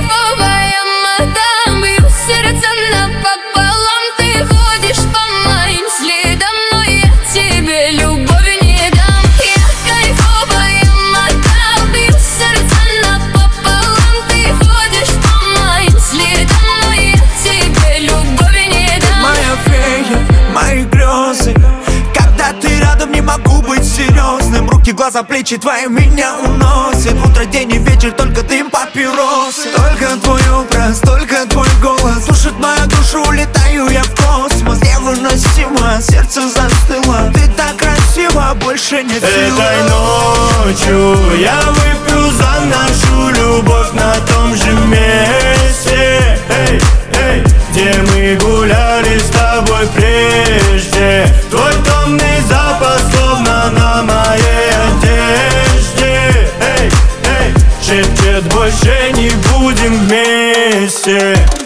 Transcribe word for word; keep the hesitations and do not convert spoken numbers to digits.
кайфовая мадам, бью сердце напополам. Ты ходишь по моим следам, но я тебе любовь не дам. Я кайфовая мадам, бью сердце напополам. Ты ходишь по моим следам, но я тебе любовь не дам. Моя фея, мои грезы, когда ты рядом, не могу быть серьезным. Руки, глаза, плечи твои меня уносят. Утро, день и вечер, только дым папиросы. Только твой образ, только твой голос слушает мою душу, улетаю я в космос. Невыносимо, сердце застыло. Ты так красива, больше нет сил. Этой ночью я выпью за нашу любовь на том же месте, эй, эй, где мы гуляли с тобой прежде. Твой томный запах словно на моей одежде, эй, эй, шепчет, больше не будем вместе.